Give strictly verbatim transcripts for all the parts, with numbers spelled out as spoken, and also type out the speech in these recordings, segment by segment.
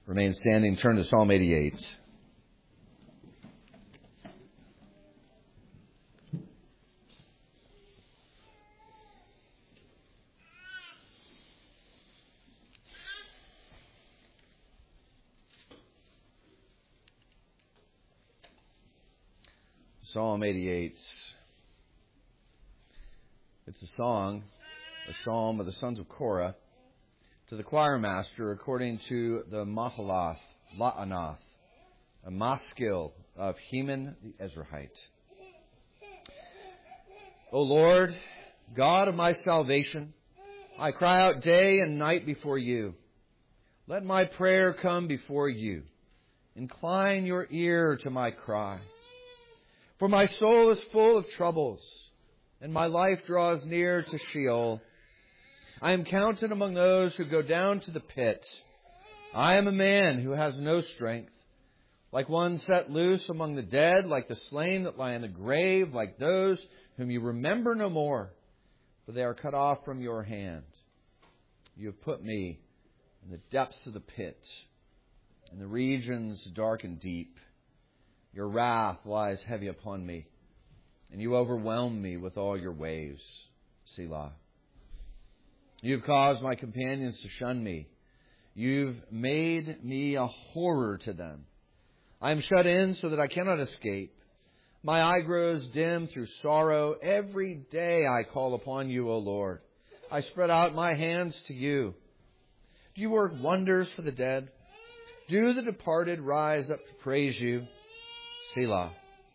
Remain standing. Turn to Psalm eighty-eight. Psalm eighty-eight. It's a song, a psalm of the sons of Korah to the choir master according to the Mahalath, La'anath, a maskil of Heman the Ezrahite. O Lord, God of my salvation, I cry out day and night before you. Let my prayer come before you. Incline your ear to my cry. For my soul is full of troubles, and my life draws near to Sheol. I am counted among those who go down to the pit. I am a man who has no strength, like one set loose among the dead, like the slain that lie in the grave, like those whom you remember no more, for they are cut off from your hand. You have put me in the depths of the pit, in the regions dark and deep. Your wrath lies heavy upon me, and you overwhelm me with all your waves. Selah. You've caused my companions to shun me. You've made me a horror to them. I am shut in so that I cannot escape. My eye grows dim through sorrow. Every day I call upon you, O Lord. I spread out my hands to you. Do you work wonders for the dead? Do the departed rise up to praise you? Selah.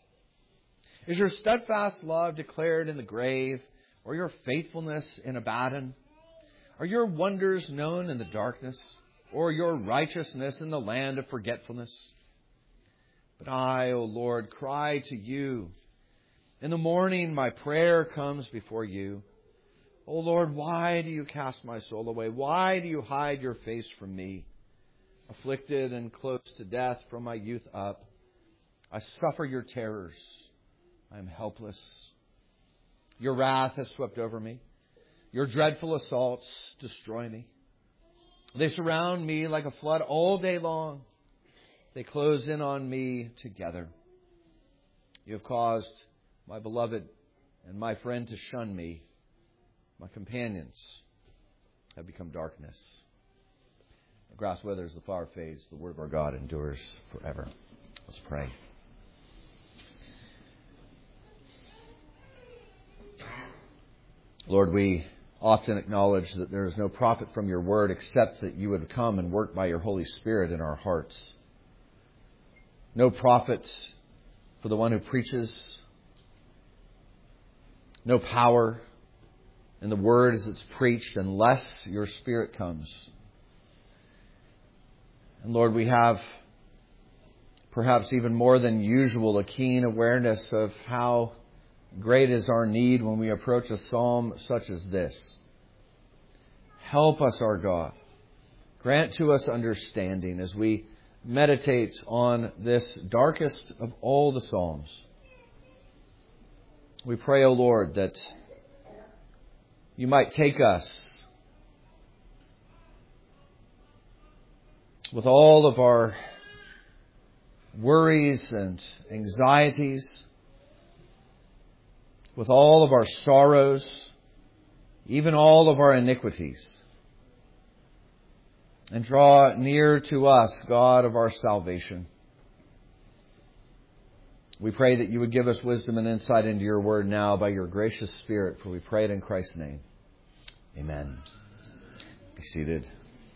Is your steadfast love declared in the grave, or your faithfulness in Abaddon? Are your wonders known in the darkness, or your righteousness in the land of forgetfulness? But I, O Lord, cry to you. In the morning my prayer comes before you. O Lord, why do you cast my soul away? Why do you hide your face from me? Afflicted and close to death from my youth up, I suffer your terrors. I am helpless. Your wrath has swept over me. Your dreadful assaults destroy me. They surround me like a flood all day long. They close in on me together. You have caused my beloved and my friend to shun me. My companions have become darkness. The grass withers, the flower fades. The word of our God endures forever. Let's pray. Lord, we often acknowledge that there is no profit from your word except that you would come and work by your Holy Spirit in our hearts. No profit for the one who preaches. No power in the word as it's preached unless your Spirit comes. And Lord, we have perhaps even more than usual a keen awareness of how great is our need when we approach a psalm such as this. Help us, our God. Grant to us understanding as we meditate on this darkest of all the psalms. We pray, O Lord, that you might take us with all of our worries and anxieties, with all of our sorrows, even all of our iniquities, and draw near to us, God of our salvation. We pray that you would give us wisdom and insight into your word now by your gracious Spirit, for we pray it in Christ's name. Amen. Be seated.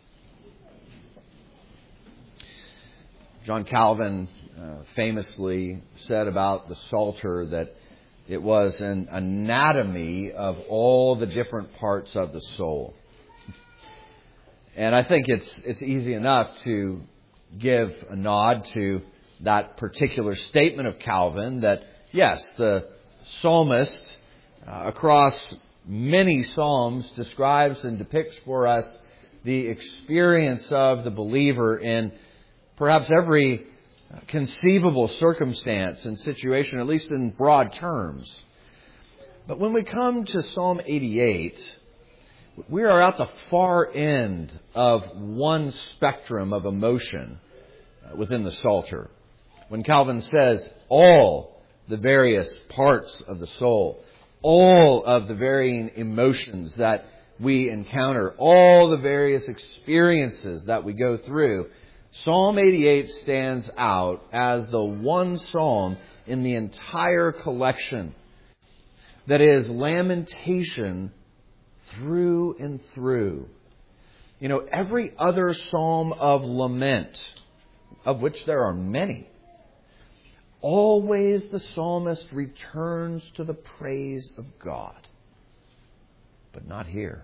John Calvin uh, famously said about the Psalter that it was an anatomy of all the different parts of the soul. And I think it's it's easy enough to give a nod to that particular statement of Calvin that, yes, the psalmist uh, across many psalms describes and depicts for us the experience of the believer in perhaps every conceivable circumstance and situation, at least in broad terms. But when we come to Psalm eighty-eight, We are at the far end of one spectrum of emotion within the Psalter. When Calvin says all the various parts of the soul, all of the varying emotions that we encounter, all the various experiences that we go through, Psalm eighty-eight stands out as the one psalm in the entire collection that is lamentation through and through. You know, every other psalm of lament, of which there are many, always the psalmist returns to the praise of God. But not here.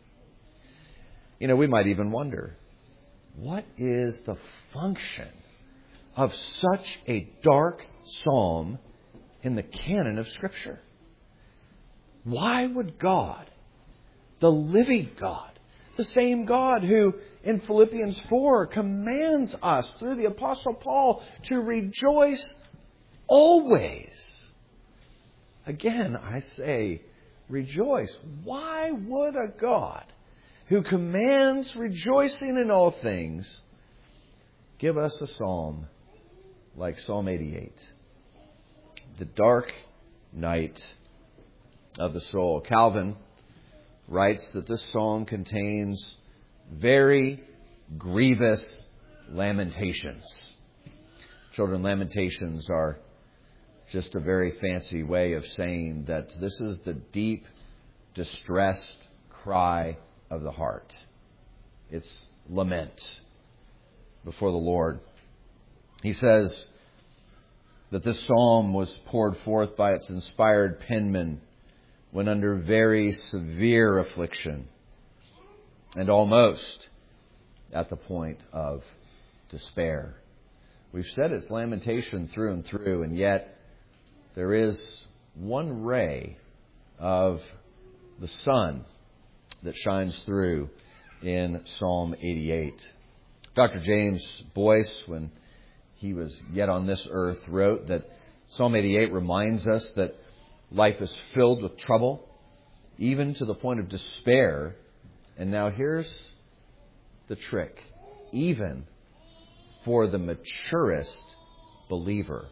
You know, we might even wonder, what is the function of such a dark psalm in the canon of Scripture? Why would God, the living God, the same God who in Philippians four commands us through the Apostle Paul to rejoice always. Again, I say rejoice. Why would a God who commands rejoicing in all things give us a psalm like Psalm eighty-eight? The dark night of the soul. Calvin writes that this psalm contains very grievous lamentations. Children, lamentations are just a very fancy way of saying that this is the deep, distressed cry of the heart. It's lament before the Lord. He says that this psalm was poured forth by its inspired penman when under very severe affliction and almost at the point of despair. We've said it's lamentation through and through, and yet there is one ray of the sun that shines through in Psalm eighty-eight. Doctor James Boyce, when he was yet on this earth, wrote that Psalm eighty-eight reminds us that life is filled with trouble, even to the point of despair. And now here's the trick. Even for the maturest believer.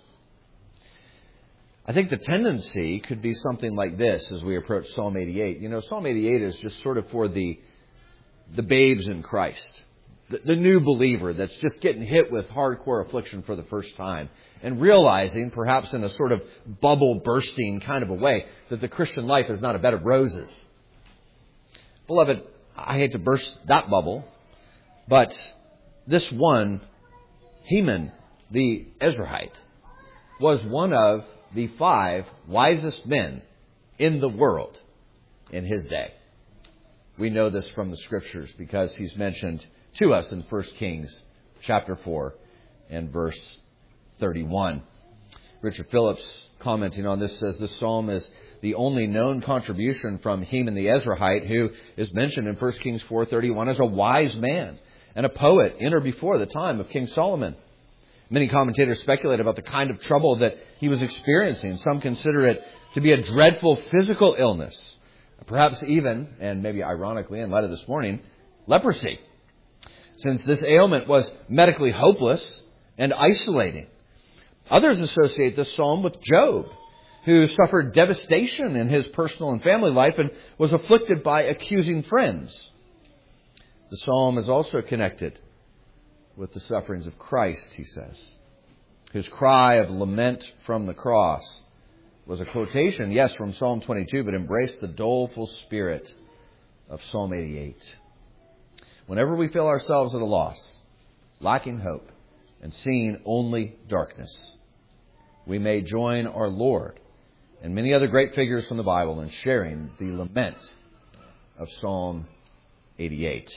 I think the tendency could be something like this as we approach Psalm eighty-eight. You know, Psalm eighty-eight is just sort of for the, the babes in Christ. The, the new believer that's just getting hit with hardcore affliction for the first time. And realizing, perhaps in a sort of bubble bursting kind of a way, that the Christian life is not a bed of roses. Beloved, I hate to burst that bubble, but this one, Heman the Ezrahite, was one of the five wisest men in the world in his day. We know this from the Scriptures because he's mentioned to us in First Kings chapter four and verse thirty-one. Richard Phillips, commenting on this, says this psalm is the only known contribution from Heman the Ezrahite, who is mentioned in First Kings four thirty-one as a wise man and a poet in or before the time of King Solomon. Many commentators speculate about the kind of trouble that he was experiencing. Some consider it to be a dreadful physical illness, perhaps even, and maybe ironically in light of this morning, leprosy, since this ailment was medically hopeless and isolating. Others associate this psalm with Job, who suffered devastation in his personal and family life and was afflicted by accusing friends. The psalm is also connected with the sufferings of Christ, he says, whose cry of lament from the cross was a quotation, yes, from Psalm twenty-two, but embraced the doleful spirit of Psalm eighty-eight. Whenever we feel ourselves at a loss, lacking hope, and seeing only darkness, we may join our Lord and many other great figures from the Bible in sharing the lament of Psalm eighty-eight.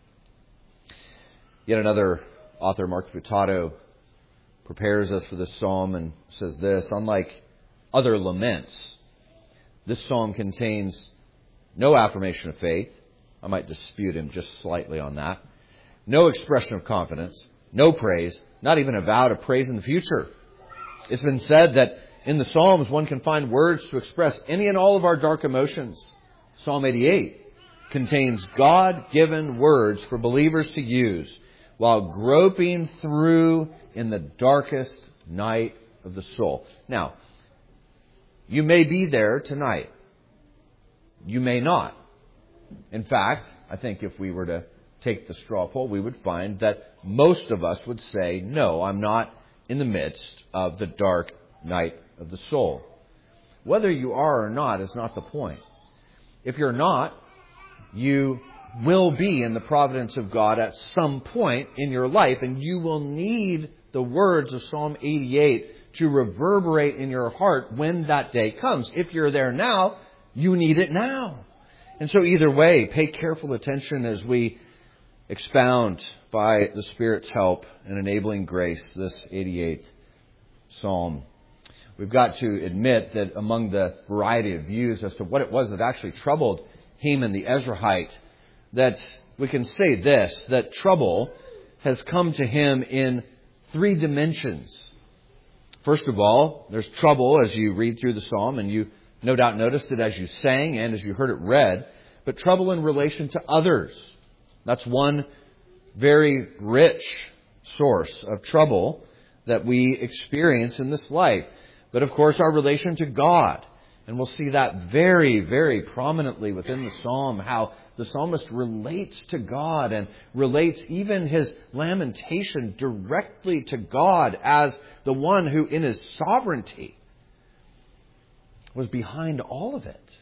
Yet another author, Mark Futato, prepares us for this psalm and says this: unlike other laments, this psalm contains no affirmation of faith. I might dispute him just slightly on that. No expression of confidence, no praise, not even a vow to praise in the future. It's been said that in the Psalms one can find words to express any and all of our dark emotions. Psalm eighty-eight contains God-given words for believers to use while groping through in the darkest night of the soul. Now, you may be there tonight. You may not. In fact, I think if we were to take the straw poll, we would find that most of us would say, no, I'm not in the midst of the dark night of the soul. Whether you are or not is not the point. If you're not, you will be in the providence of God at some point in your life, and you will need the words of Psalm eighty-eight to reverberate in your heart when that day comes. If you're there now, you need it now. And so either way, pay careful attention as we expound by the Spirit's help and enabling grace this eighty-eighth Psalm. We've got to admit that among the variety of views as to what it was that actually troubled Heman the Ezrahite, that we can say this, that trouble has come to him in three dimensions. First of all, there's trouble as you read through the Psalm, and you no doubt noticed it as you sang and as you heard it read, but trouble in relation to others. That's one very rich source of trouble that we experience in this life. But of course, our relation to God. And we'll see that very, very prominently within the Psalm, how the psalmist relates to God and relates even his lamentation directly to God as the one who in his sovereignty was behind all of it.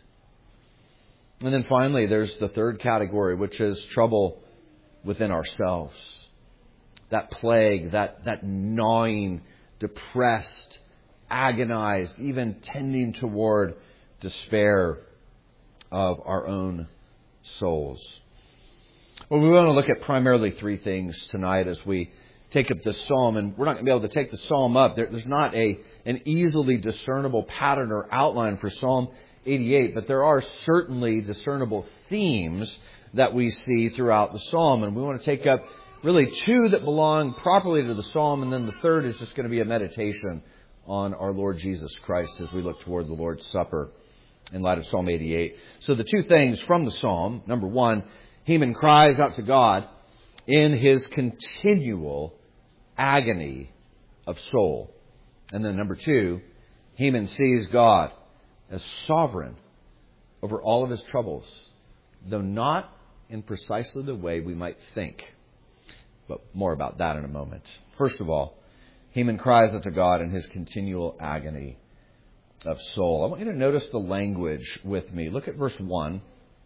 And then finally, there's the third category, which is trouble within ourselves. That plague, that, that gnawing, depressed, agonized, even tending toward despair of our own souls. Well, we want to look at primarily three things tonight as we take up this psalm, and we're not going to be able to take the psalm up. There, there's not a an easily discernible pattern or outline for Psalm eighty-eight, but there are certainly discernible themes that we see throughout the psalm, and we want to take up really two that belong properly to the psalm, and then the third is just going to be a meditation on our Lord Jesus Christ as we look toward the Lord's Supper in light of Psalm eighty-eight. So the two things from the psalm, number one, Heman cries out to God in his continual agony of soul. And then number two, Heman sees God as sovereign over all of his troubles, though not in precisely the way we might think. But more about that in a moment. First of all, Heman cries out to God in his continual agony of soul. I want you to notice the language with me. Look at verse one.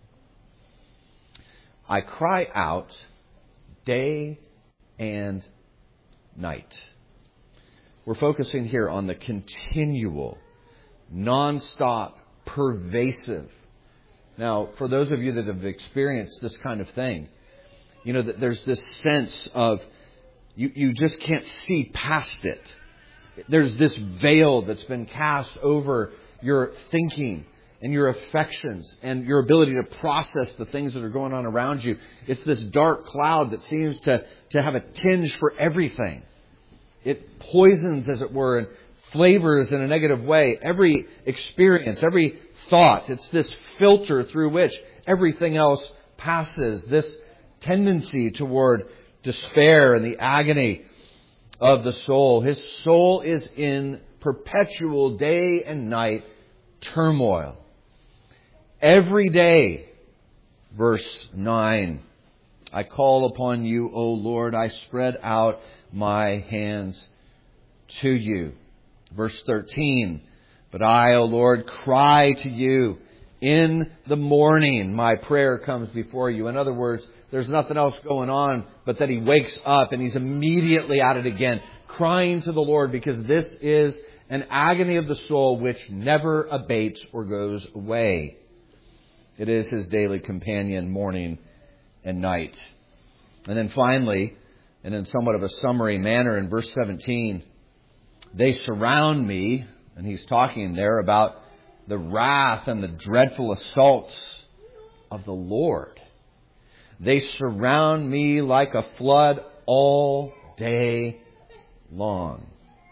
I cry out day and night. We're focusing here on the continual, non-stop, pervasive. Now, for those of you that have experienced this kind of thing, you know that there's this sense of you, you just can't see past it. There's this veil that's been cast over your thinking and your affections and your ability to process the things that are going on around you. It's this dark cloud that seems to, to have a tinge for everything. It poisons, as it were, and flavors in a negative way every experience, every thought. It's this filter through which everything else passes. This tendency toward despair and the agony of the soul. His soul is in perpetual day and night turmoil. Every day, verse nine, I call upon you, O Lord, I spread out my hands to you. Verse thirteen, but I, O Lord, cry to you. In the morning, my prayer comes before you. In other words, there's nothing else going on but that he wakes up and he's immediately at it again, crying to the Lord, because this is an agony of the soul which never abates or goes away. It is his daily companion morning and night. And then finally, and in somewhat of a summary manner, in verse seventeen, they surround me, and he's talking there about the wrath and the dreadful assaults of the Lord. They surround me like a flood all day long.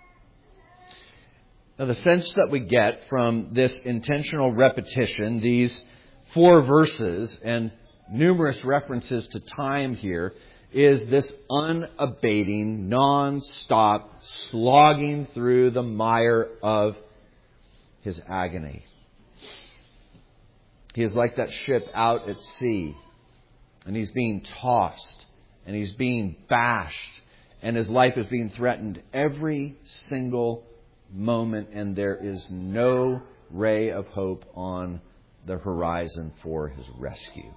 Now, the sense that we get from this intentional repetition, these four verses, and numerous references to time here, is this unabating, non-stop slogging through the mire of his agony. He is like that ship out at sea, and he's being tossed, and he's being bashed, and his life is being threatened every single moment, and there is no ray of hope on the horizon for his rescue.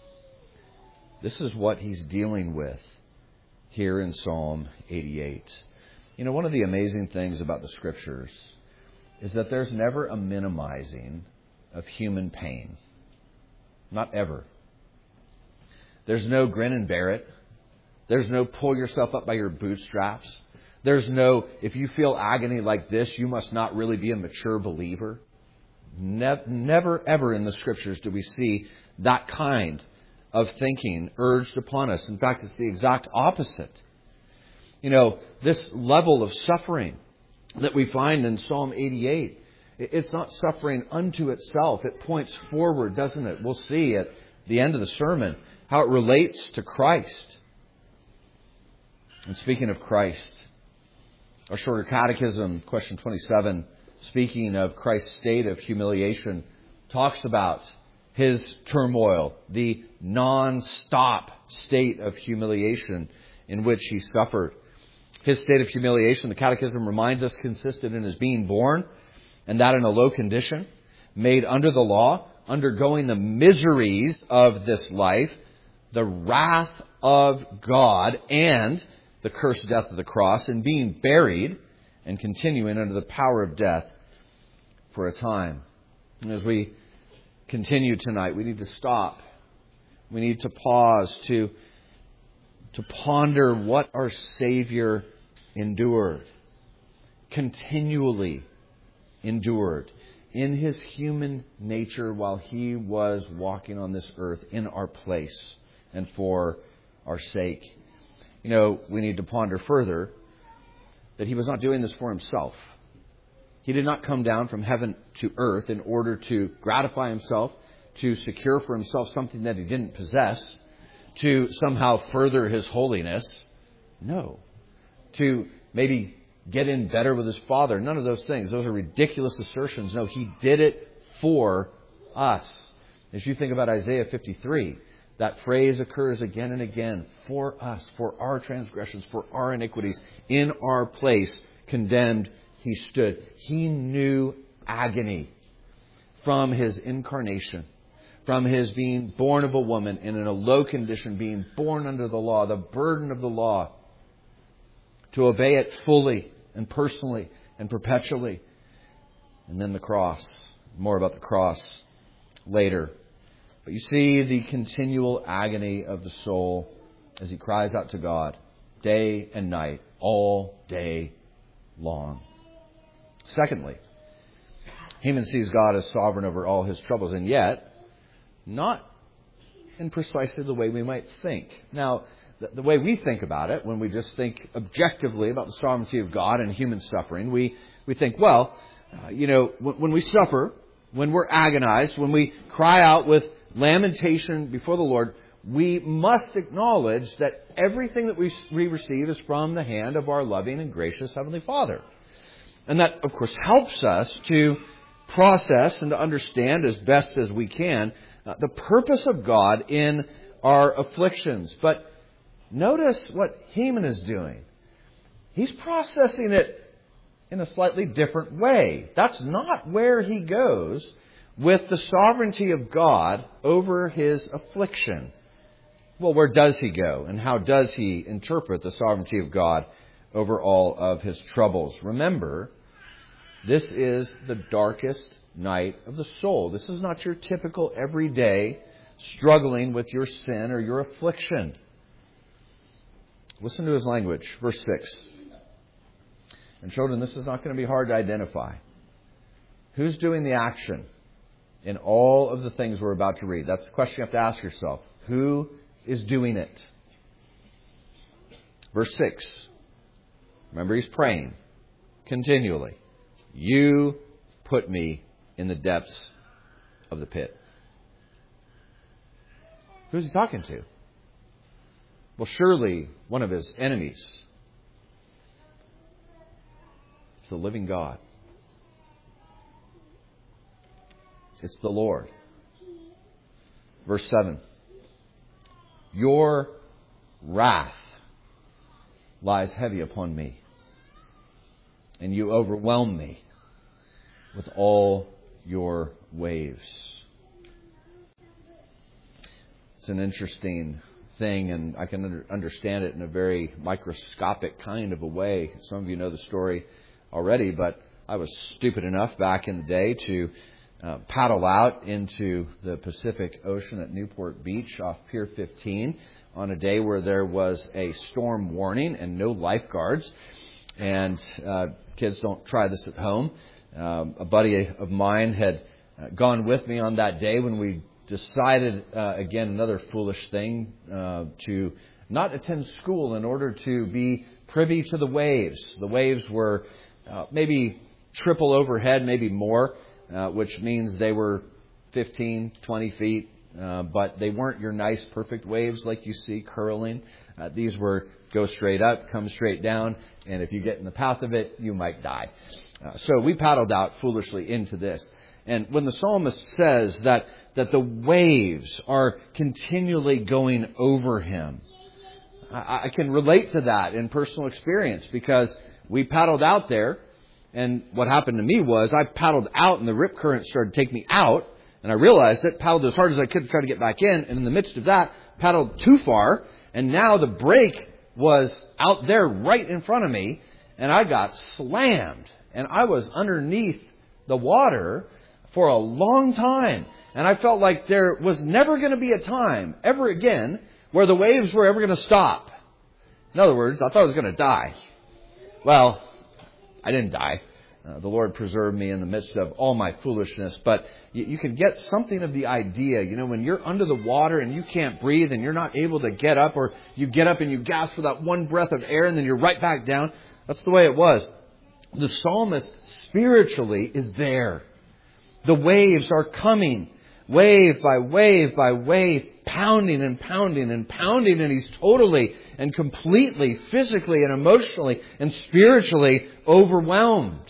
This is what he's dealing with here in Psalm eighty-eight. You know, one of the amazing things about the Scriptures is that there's never a minimizing of human pain. Not ever. There's no grin and bear it. There's no pull yourself up by your bootstraps. There's no, if you feel agony like this, you must not really be a mature believer. Never, never, ever in the Scriptures do we see that kind of thinking urged upon us. In fact, it's the exact opposite. You know, this level of suffering that we find in Psalm eighty-eight, it's not suffering unto itself. It points forward, doesn't it? We'll see at the end of the sermon how it relates to Christ. And speaking of Christ, our shorter catechism, question twenty-seven, speaking of Christ's state of humiliation, talks about his turmoil, the non-stop state of humiliation in which he suffered. His state of humiliation, the Catechism reminds us, consisted in his being born, and that in a low condition, made under the law, undergoing the miseries of this life, the wrath of God, and the cursed death of the cross, and being buried and continuing under the power of death for a time. And as we continue tonight, we need to stop. We need to pause to, to ponder what our Savior endured, continually endured in his human nature while he was walking on this earth in our place and for our sake. You know, we need to ponder further that he was not doing this for himself. He did not come down from heaven to earth in order to gratify himself, to secure for himself something that he didn't possess, to somehow further his holiness. No. To maybe get in better with his Father. None of those things. Those are ridiculous assertions. No, he did it for us. As you think about Isaiah fifty-three, that phrase occurs again and again. For us, for our transgressions, for our iniquities, in our place, condemned he stood. He knew agony from his incarnation, from his being born of a woman and in a low condition, being born under the law, the burden of the law, to obey it fully and personally and perpetually. And then the cross. More about the cross later. But you see the continual agony of the soul as he cries out to God day and night, all day long. Secondly, Heman sees God as sovereign over all his troubles, and yet not in precisely the way we might think. Now, the, the way we think about it, when we just think objectively about the sovereignty of God and human suffering, we, we think, well, uh, you know, when, when we suffer, when we're agonized, when we cry out with lamentation before the Lord, we must acknowledge that everything that we, we receive is from the hand of our loving and gracious Heavenly Father. And that, of course, helps us to process and to understand as best as we can uh, the purpose of God in our afflictions. But notice what Heman is doing. He's processing it in a slightly different way. That's not where he goes with the sovereignty of God over his affliction. Well, where does he go? And how does he interpret the sovereignty of God over all of his troubles? Remember, this is the darkest night of the soul. This is not your typical everyday struggling with your sin or your affliction. Listen to his language. Verse six. And children, this is not going to be hard to identify. Who's doing the action in all of the things we're about to read? That's the question you have to ask yourself. Who is doing it? Verse six. Remember, he's praying continually. You put me in the depths of the pit. Who's he talking to? Well, surely one of his enemies. It's the living God. It's the Lord. Verse seven. Your wrath lies heavy upon me, and you overwhelm me with all your waves. It's an interesting thing, and I can under, understand it in a very microscopic kind of a way. Some of you know the story already, but I was stupid enough back in the day to uh, paddle out into the Pacific Ocean at Newport Beach off Pier fifteen on a day where there was a storm warning and no lifeguards. And uh, kids, don't try this at home. Um, a buddy of mine had uh, gone with me on that day when we decided, uh, again, another foolish thing, uh, to not attend school in order to be privy to the waves. The waves were uh, maybe triple overhead, maybe more, uh, which means they were fifteen, twenty feet, uh, but they weren't your nice, perfect waves like you see curling. Uh, these were go straight up, come straight down, and if you get in the path of it, you might die. Uh, so we paddled out foolishly into this. And when the psalmist says that that the waves are continually going over him, I, I can relate to that in personal experience, because we paddled out there, and what happened to me was I paddled out and the rip current started to take me out, and I realized it, paddled as hard as I could to try to get back in, and in the midst of that, paddled too far, and now the break was out there right in front of me, and I got slammed, and I was underneath the water for a long time. And I felt like there was never going to be a time ever again where the waves were ever going to stop. In other words, I thought I was going to die. Well, I didn't die. Uh, the Lord preserved me in the midst of all my foolishness. But you, you can get something of the idea. You know, when you're under the water and you can't breathe and you're not able to get up, or you get up and you gasp for that one breath of air and then you're right back down. That's the way it was. The psalmist spiritually is there. The waves are coming. Wave by wave by wave, pounding and pounding and pounding, and he's totally and completely, physically and emotionally and spiritually overwhelmed.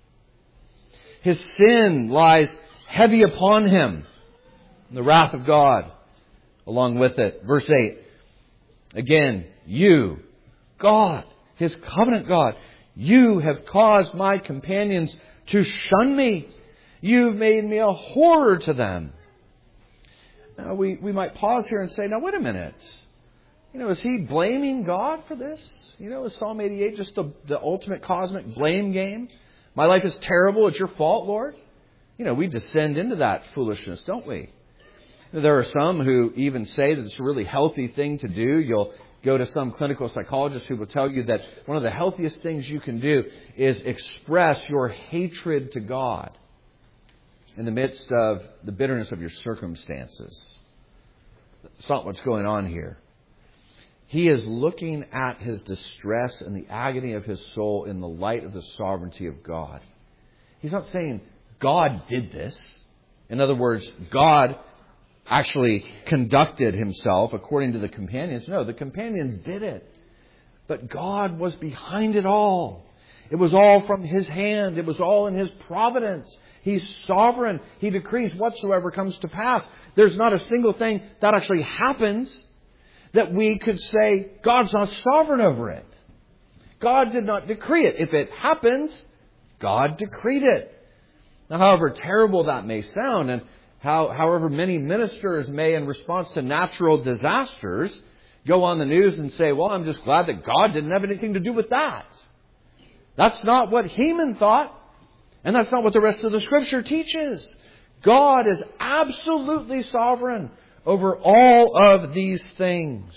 His sin lies heavy upon him, and the wrath of God along with it. Verse eight, again, you, God, his covenant God, you have caused my companions to shun me. You've made me a horror to them. Now, we, we might pause here and say, now, wait a minute. You know, is he blaming God for this? You know, is Psalm eighty-eight just the, the ultimate cosmic blame game? My life is terrible. It's your fault, Lord. You know, we descend into that foolishness, don't we? There are some who even say that it's a really healthy thing to do. You'll go to some clinical psychologist who will tell you that one of the healthiest things you can do is express your hatred to God in the midst of the bitterness of your circumstances. That's not what's going on here. He is looking at his distress and the agony of his soul in the light of the sovereignty of God. He's not saying God did this. In other words, God actually conducted himself according to the companions. No, the companions did it. But God was behind it all. It was all from his hand. It was all in his providence. He's sovereign. He decrees whatsoever comes to pass. There's not a single thing that actually happens that we could say God's not sovereign over it. God did not decree it. If it happens, God decreed it. Now, however terrible that may sound, and how, however many ministers may, in response to natural disasters, go on the news and say, well, I'm just glad that God didn't have anything to do with that. That's not what Heman thought. And that's not what the rest of the Scripture teaches. God is absolutely sovereign over all of these things.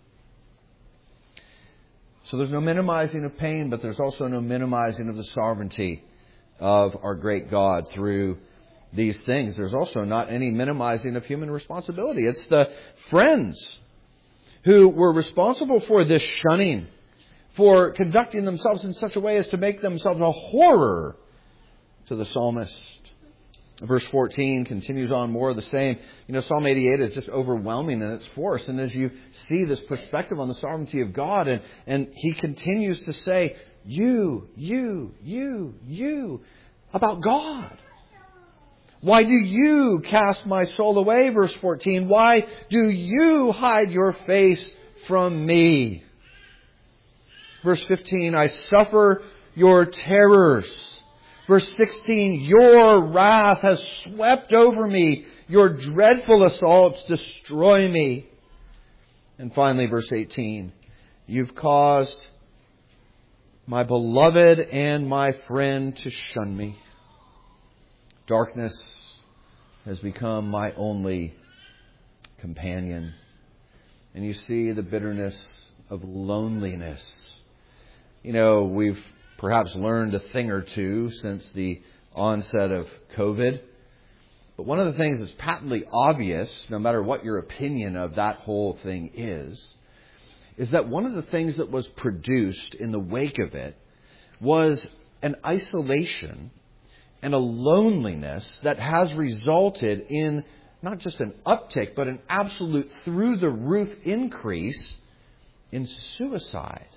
So there's no minimizing of pain, but there's also no minimizing of the sovereignty of our great God through these things. There's also not any minimizing of human responsibility. It's the friends who were responsible for this shunning, for conducting themselves in such a way as to make themselves a horror to the psalmist. Verse fourteen continues on more of the same. You know, Psalm eighty-eight is just overwhelming in its force. And as you see this perspective on the sovereignty of God, and, and he continues to say, you, you, you, you, about God. Why do you cast my soul away? Verse fourteen. Why do you hide your face from me? Verse fifteen. I suffer your terrors. Verse sixteen, your wrath has swept over me. Your dreadful assaults destroy me. And finally, verse eighteen, you've caused my beloved and my friend to shun me. Darkness has become my only companion. And you see the bitterness of loneliness. You know, we've perhaps learned a thing or two since the onset of COVID. But one of the things that's patently obvious, no matter what your opinion of that whole thing is, is that one of the things that was produced in the wake of it was an isolation and a loneliness that has resulted in not just an uptick, but an absolute through-the-roof increase in suicide.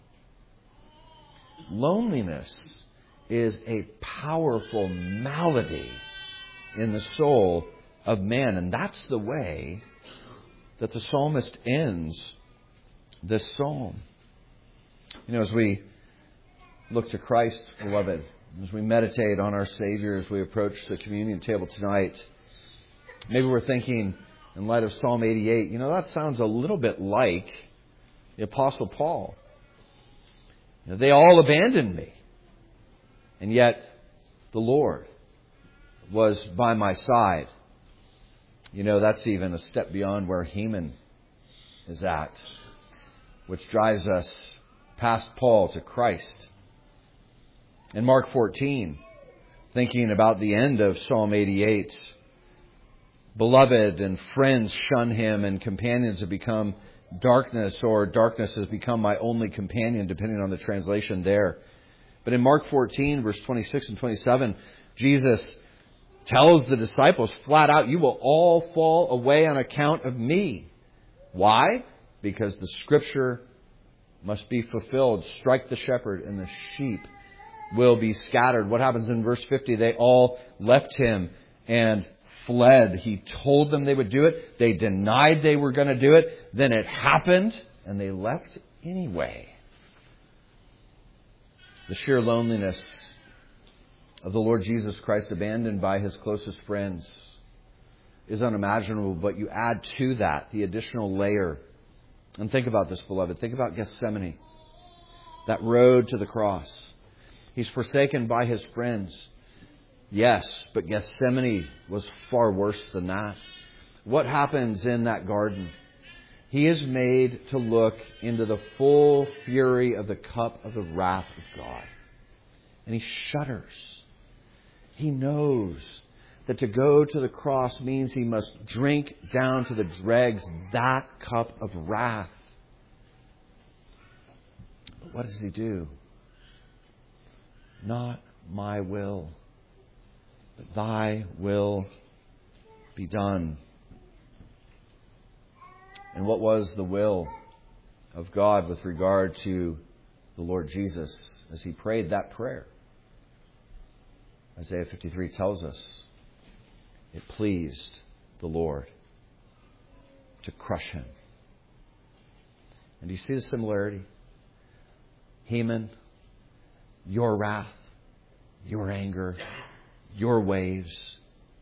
Loneliness is a powerful malady in the soul of man. And that's the way that the psalmist ends this psalm. You know, as we look to Christ, beloved, as we meditate on our Savior, as we approach the communion table tonight, maybe we're thinking, in light of Psalm eighty-eight, you know, that sounds a little bit like the Apostle Paul. You know, they all abandoned me. And yet, the Lord was by my side. You know, that's even a step beyond where Heman is at, which drives us past Paul to Christ. In Mark fourteen, thinking about the end of Psalm eighty-eight, beloved and friends shun him, and companions have become darkness, or darkness has become my only companion, depending on the translation there. But in Mark fourteen, verse twenty-six and twenty-seven, Jesus tells the disciples flat out, you will all fall away on account of me. Why? Because the Scripture must be fulfilled. Strike the shepherd and the sheep will be scattered. What happens in verse fifty? They all left him and fled. He told them they would do it. They denied they were going to do it. Then it happened and they left anyway. The sheer loneliness of the Lord Jesus Christ, abandoned by his closest friends, is unimaginable. But you add to that the additional layer. And think about this, beloved. Think about Gethsemane. That road to the cross. He's forsaken by his friends. Yes, but Gethsemane was far worse than that. What happens in that garden? He is made to look into the full fury of the cup of the wrath of God. And he shudders. He knows that to go to the cross means he must drink down to the dregs that cup of wrath. But what does he do? Not my will, but thy will be done. And what was the will of God with regard to the Lord Jesus as he prayed that prayer? Isaiah fifty-three tells us it pleased the Lord to crush him. And do you see the similarity? Heman, your wrath, your anger, your waves.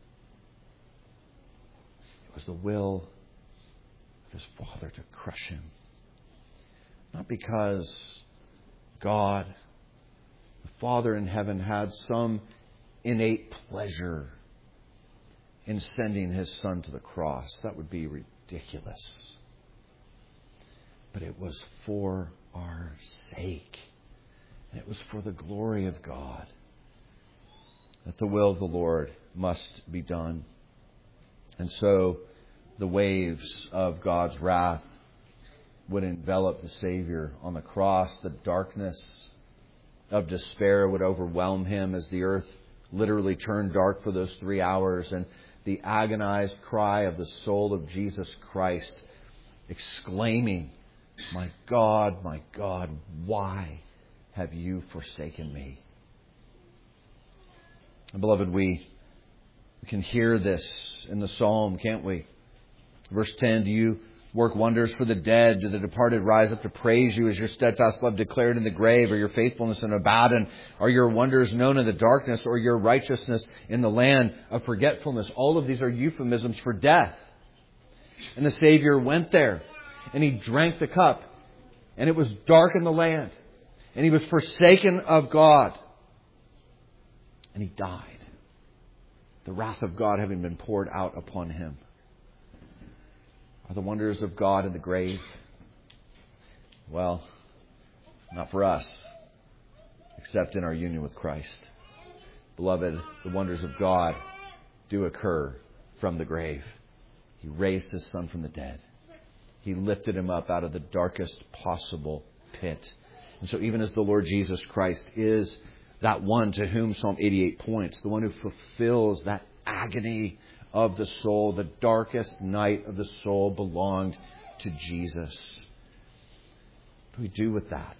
It was the will of his Father to crush him. Not because God, the Father in heaven, had some innate pleasure in sending his Son to the cross. That would be ridiculous. But it was for our sake. And it was for the glory of God that the will of the Lord must be done. And so the waves of God's wrath would envelop the Savior on the cross. The darkness of despair would overwhelm him as the earth literally turned dark for those three hours, and the agonized cry of the soul of Jesus Christ, exclaiming, "My God, my God, why have you forsaken me?" And beloved, we, we can hear this in the psalm, can't we? Verse ten, "Do you work wonders for the dead? Do the departed rise up to praise you? Is your steadfast love declared in the grave, or your faithfulness in Abaddon? Are your wonders known in the darkness, or your righteousness in the land of forgetfulness?" All of these are euphemisms for death. And the Savior went there, and He drank the cup, and it was dark in the land, and He was forsaken of God, and He died, the wrath of God having been poured out upon Him. Are the wonders of God in the grave? Well, not for us, except in our union with Christ. Beloved, the wonders of God do occur from the grave. He raised His Son from the dead. He lifted Him up out of the darkest possible pit. And so even as the Lord Jesus Christ is that one to whom Psalm eighty-eight points, the one who fulfills that agony of the soul, the darkest night of the soul belonged to Jesus. What do we do with that?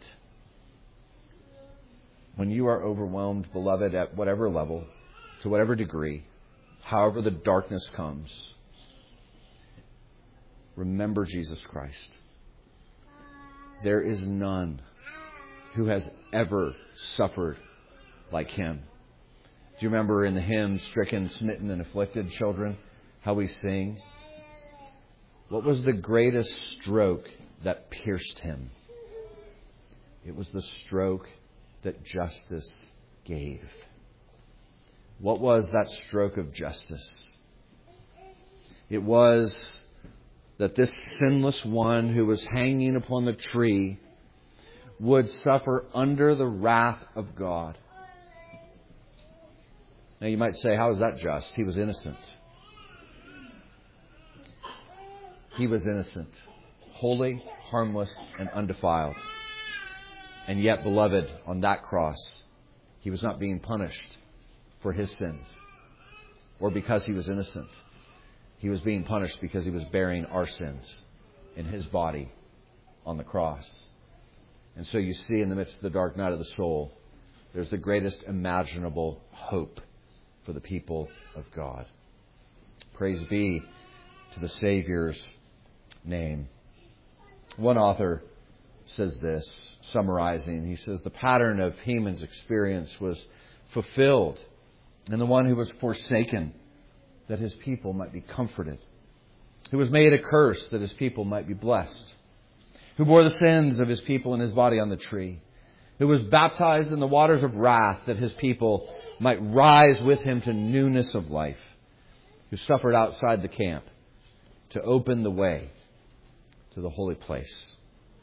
When you are overwhelmed, beloved, at whatever level, to whatever degree, however the darkness comes, remember Jesus Christ. There is none who has ever suffered like Him. Do you remember in the hymn, "Stricken, Smitten, and Afflicted Children," how we sing? What was the greatest stroke that pierced Him? It was the stroke that justice gave. What was that stroke of justice? It was that this sinless one who was hanging upon the tree would suffer under the wrath of God. Now you might say, how is that just? He was innocent. He was innocent, holy, harmless, and undefiled. And yet, beloved, on that cross, He was not being punished for His sins or because He was innocent. He was being punished because He was bearing our sins in His body on the cross. And so you see, in the midst of the dark night of the soul, there's the greatest imaginable hope for the people of God. Praise be to the Savior's name. One author says this, summarizing, he says, "The pattern of Heman's experience was fulfilled in the one who was forsaken, that His people might be comforted, who was made a curse, that His people might be blessed, who bore the sins of His people in His body on the tree, who was baptized in the waters of wrath, that His people might rise with Him to newness of life, who suffered outside the camp to open the way to the holy place."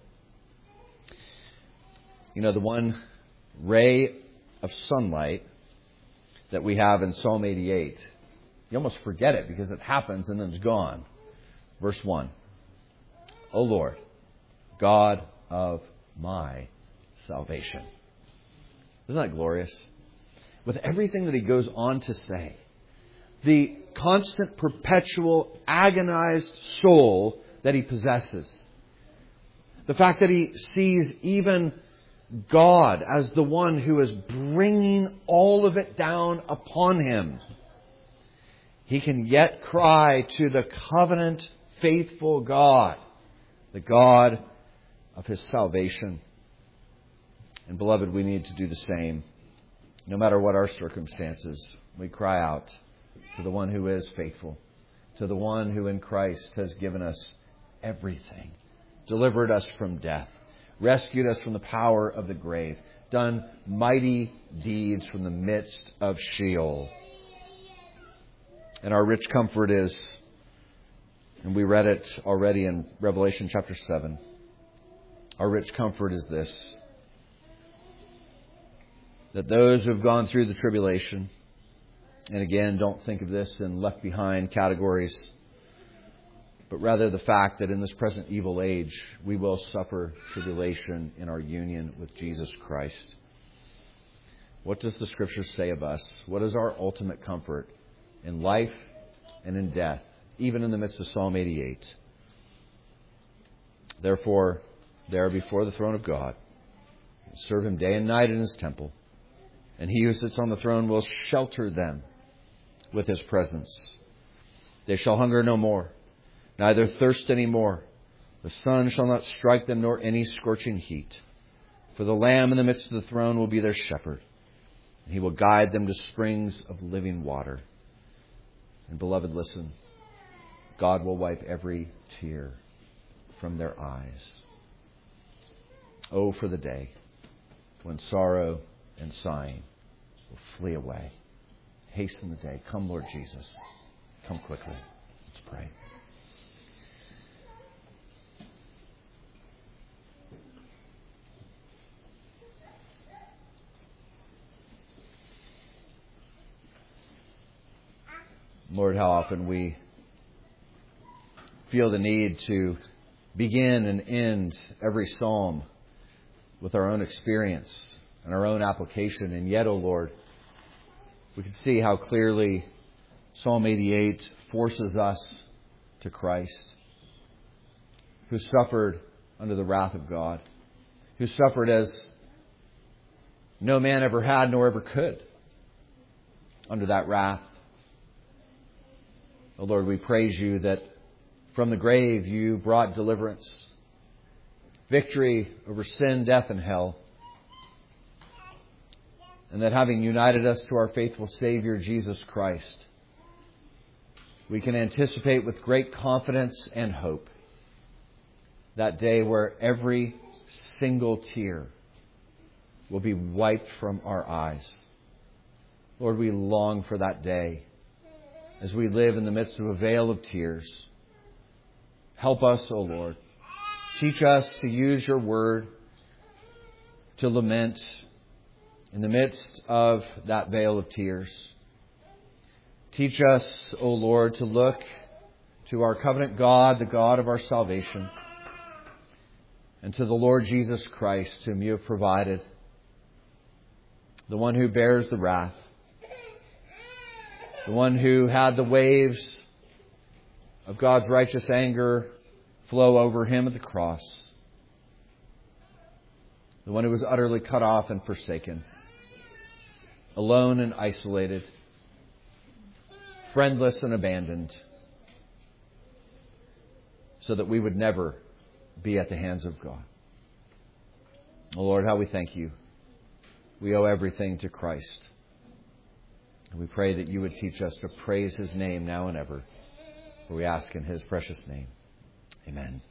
You know, the one ray of sunlight that we have in Psalm eighty-eight, you almost forget it because it happens and then it's gone. Verse one, "O Lord, God of my salvation." Isn't that glorious? With everything that he goes on to say, the constant, perpetual, agonized soul that he possesses, the fact that he sees even God as the one who is bringing all of it down upon him, he can yet cry to the covenant faithful God, the God of his salvation. And beloved, we need to do the same. No matter what our circumstances, we cry out to the one who is faithful, to the one who in Christ has given us everything, delivered us from death, rescued us from the power of the grave, done mighty deeds from the midst of Sheol. And our rich comfort is, and we read it already in Revelation chapter seven, our rich comfort is this, that those who have gone through the tribulation, and again, don't think of this in left behind categories, but rather the fact that in this present evil age, we will suffer tribulation in our union with Jesus Christ. What does the Scripture say of us? What is our ultimate comfort in life and in death, even in the midst of Psalm eighty-eight? Therefore, there before the throne of God, serve Him day and night in His temple, and He who sits on the throne will shelter them with His presence. They shall hunger no more, neither thirst any more. The sun shall not strike them, nor any scorching heat. For the Lamb in the midst of the throne will be their shepherd, and He will guide them to springs of living water. And beloved, listen, God will wipe every tear from their eyes. Oh, for the day when sorrow and sighing will flee away. Hasten the day. Come, Lord Jesus. Come quickly. Let's pray. Lord, how often we feel the need to begin and end every psalm with our own experience and our own application. And yet, O Lord, we can see how clearly Psalm eighty-eight forces us to Christ, who suffered under the wrath of God, who suffered as no man ever had nor ever could under that wrath. Oh Lord, we praise You that from the grave You brought deliverance, victory over sin, death, and hell. And that having united us to our faithful Savior, Jesus Christ, we can anticipate with great confidence and hope that day where every single tear will be wiped from our eyes. Lord, we long for that day as we live in the midst of a vale of tears. Help us, O Lord. Teach us to use Your word to lament in the midst of that vale of tears. Teach us, O Lord, to look to our covenant God, the God of our salvation, and to the Lord Jesus Christ, whom You have provided, the one who bears the wrath, the one who had the waves of God's righteous anger flow over Him at the cross, the one who was utterly cut off and forsaken, alone and isolated, friendless and abandoned, so that we would never be at the hands of God. Oh Lord, how we thank You. We owe everything to Christ. And we pray that You would teach us to praise His name now and ever. For we ask in His precious name. Amen.